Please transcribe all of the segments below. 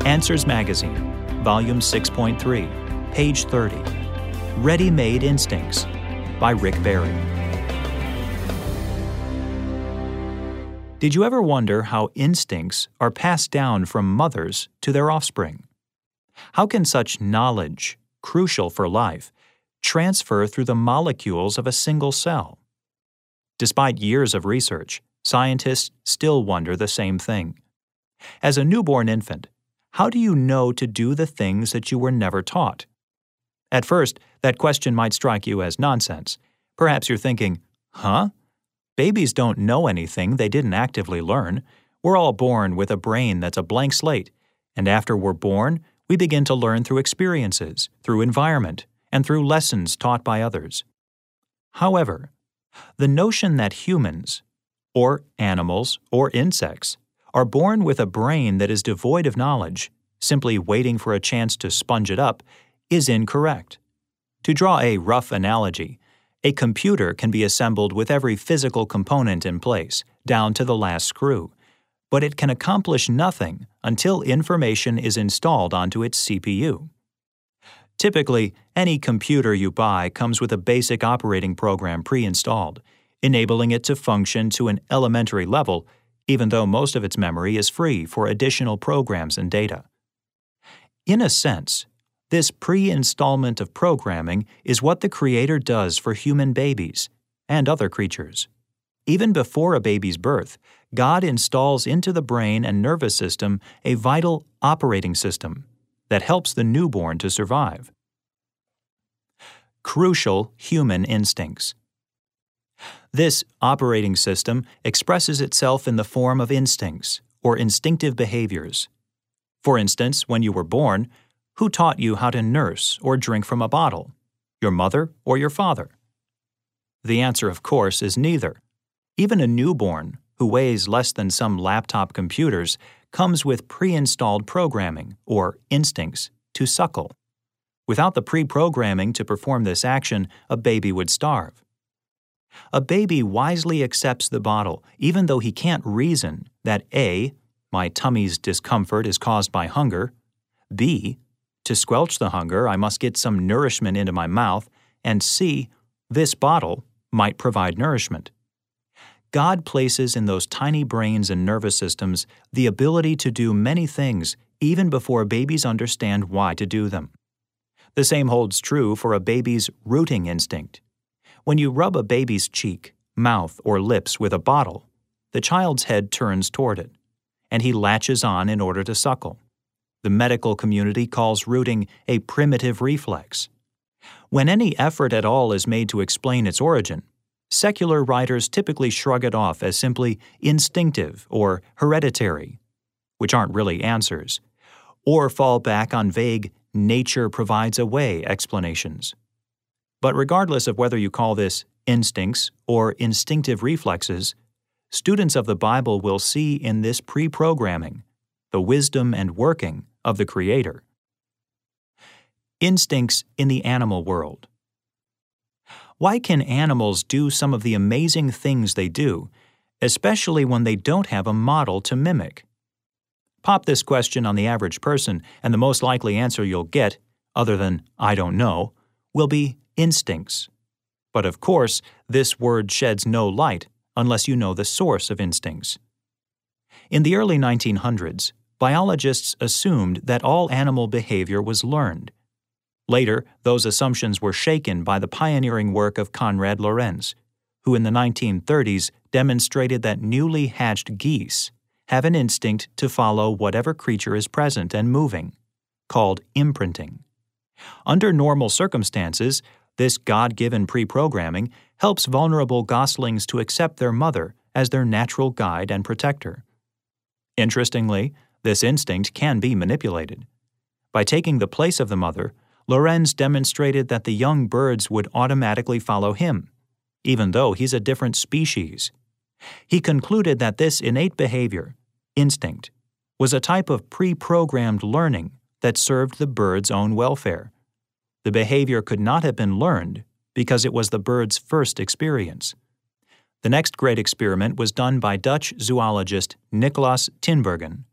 Answers Magazine, Volume 6.3, page 30. Ready-Made Instincts by Rick Barry. Did you ever wonder how instincts are passed down from mothers to their offspring? How can such knowledge, crucial for life, transfer through the molecules of a single cell? Despite years of research, scientists still wonder the same thing. As a newborn infant, how do you know to do the things that you were never taught? At first, that question might strike you as nonsense. Perhaps you're thinking, Babies don't know anything they didn't actively learn. We're all born with a brain that's a blank slate, and after we're born, we begin to learn through experiences, through environment, and through lessons taught by others. However, the notion that humans, or animals, or insects, are born with a brain that is devoid of knowledge, simply waiting for a chance to sponge it up, is incorrect. To draw a rough analogy, a computer can be assembled with every physical component in place, down to the last screw, but it can accomplish nothing until information is installed onto its CPU. Typically, any computer you buy comes with a basic operating program pre-installed, enabling it to function to an elementary level, even though most of its memory is free for additional programs and data. In a sense, this pre-installment of programming is what the Creator does for human babies and other creatures. Even before a baby's birth, God installs into the brain and nervous system a vital operating system that helps the newborn to survive. Crucial human instincts. This operating system expresses itself in the form of instincts, or instinctive behaviors. For instance, when you were born, who taught you how to nurse or drink from a bottle? Your mother or your father? The answer, of course, is neither. Even a newborn, who weighs less than some laptop computers, comes with pre-installed programming, or instincts, to suckle. Without the pre-programming to perform this action, a baby would starve. A baby wisely accepts the bottle, even though he can't reason that A, my tummy's discomfort is caused by hunger, B, to squelch the hunger, I must get some nourishment into my mouth, and C, this bottle might provide nourishment. God places in those tiny brains and nervous systems the ability to do many things even before babies understand why to do them. The same holds true for a baby's rooting instinct. When you rub a baby's cheek, mouth, or lips with a bottle, the child's head turns toward it, and he latches on in order to suckle. The medical community calls rooting a primitive reflex. When any effort at all is made to explain its origin, secular writers typically shrug it off as simply instinctive or hereditary, which aren't really answers, or fall back on vague nature provides a way explanations. But regardless of whether you call this instincts or instinctive reflexes, students of the Bible will see in this pre-programming the wisdom and working of the Creator. Instincts in the animal world. Why can animals do some of the amazing things they do, especially when they don't have a model to mimic? Pop this question on the average person, and the most likely answer you'll get, other than "I don't know," will be instincts. But of course, this word sheds no light unless you know the source of instincts. In the early 1900s, biologists assumed that all animal behavior was learned. Later, those assumptions were shaken by the pioneering work of Konrad Lorenz, who in the 1930s demonstrated that newly hatched geese have an instinct to follow whatever creature is present and moving, called imprinting. Under normal circumstances, this God-given pre-programming helps vulnerable goslings to accept their mother as their natural guide and protector. Interestingly, this instinct can be manipulated. By taking the place of the mother, Lorenz demonstrated that the young birds would automatically follow him, even though he's a different species. He concluded that this innate behavior, instinct, was a type of pre-programmed learning that served the bird's own welfare. The behavior could not have been learned because it was the bird's first experience. The next great experiment was done by Dutch zoologist Nicolaas Tinbergen,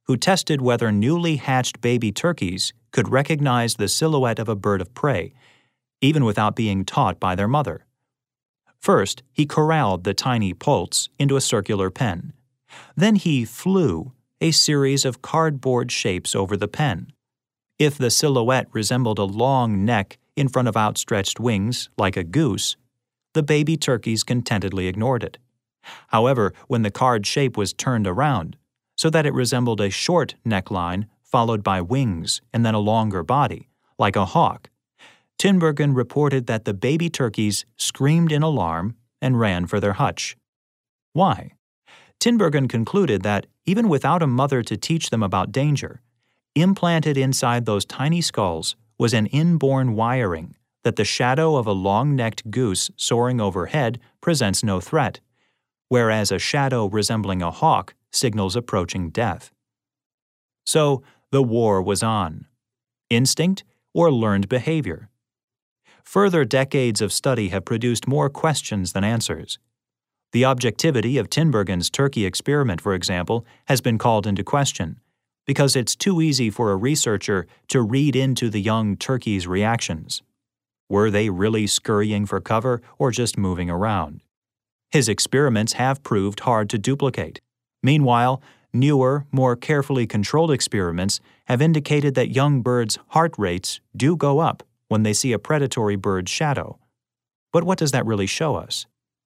who tested whether newly hatched baby turkeys could recognize the silhouette of a bird of prey, even without being taught by their mother. First, he corralled the tiny poults into a circular pen. Then he flew a series of cardboard shapes over the pen. If the silhouette resembled a long neck in front of outstretched wings, like a goose, the baby turkeys contentedly ignored it. However, when the card shape was turned around, so that it resembled a short neckline followed by wings and then a longer body, like a hawk, Tinbergen reported that the baby turkeys screamed in alarm and ran for their hutch. Why? Tinbergen concluded that, even without a mother to teach them about danger, implanted inside those tiny skulls was an inborn wiring that the shadow of a long-necked goose soaring overhead presents no threat, whereas a shadow resembling a hawk signals approaching death. So, the war was on. Instinct or learned behavior? Further decades of study have produced more questions than answers. The objectivity of Tinbergen's turkey experiment, for example, has been called into question, because it's too easy for a researcher to read into the young turkey's reactions. Were they really scurrying for cover or just moving around? His experiments have proved hard to duplicate. Meanwhile, newer, more carefully controlled experiments have indicated that young birds' heart rates do go up when they see a predatory bird's shadow. But what does that really show us?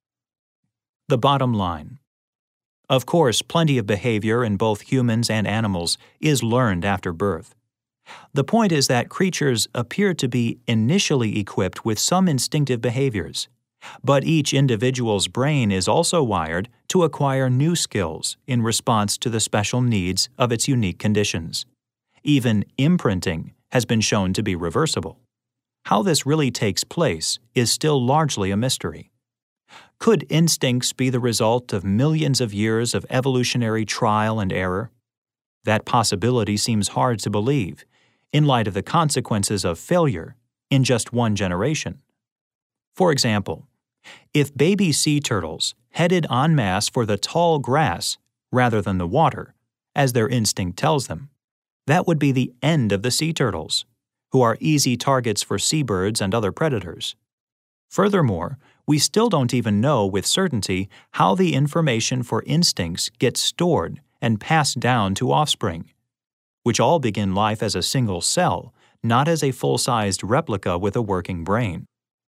The bottom line. Of course, plenty of behavior in both humans and animals is learned after birth. The point is that creatures appear to be initially equipped with some instinctive behaviors, but each individual's brain is also wired to acquire new skills in response to the special needs of its unique conditions. Even imprinting has been shown to be reversible. How this really takes place is still largely a mystery. Could instincts be the result of millions of years of evolutionary trial and error? That possibility seems hard to believe, in light of the consequences of failure in just one generation. For example, if baby sea turtles headed en masse for the tall grass rather than the water, as their instinct tells them, that would be the end of the sea turtles, who are easy targets for seabirds and other predators. Furthermore, we still don't even know with certainty how the information for instincts gets stored and passed down to offspring, which all begin life as a single cell, not as a full-sized replica with a working brain.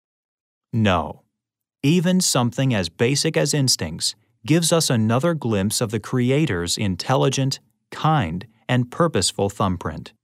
No, even something as basic as instincts gives us another glimpse of the Creator's intelligent, kind, and purposeful thumbprint.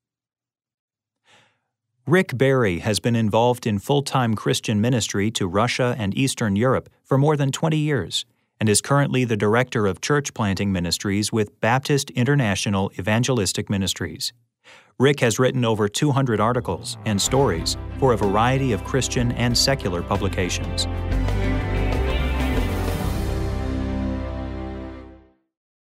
Rick Barry has been involved in full-time Christian ministry to Russia and Eastern Europe for more than 20 years and is currently the director of church planting ministries with Baptist International Evangelistic Ministries. Rick has written over 200 articles and stories for a variety of Christian and secular publications.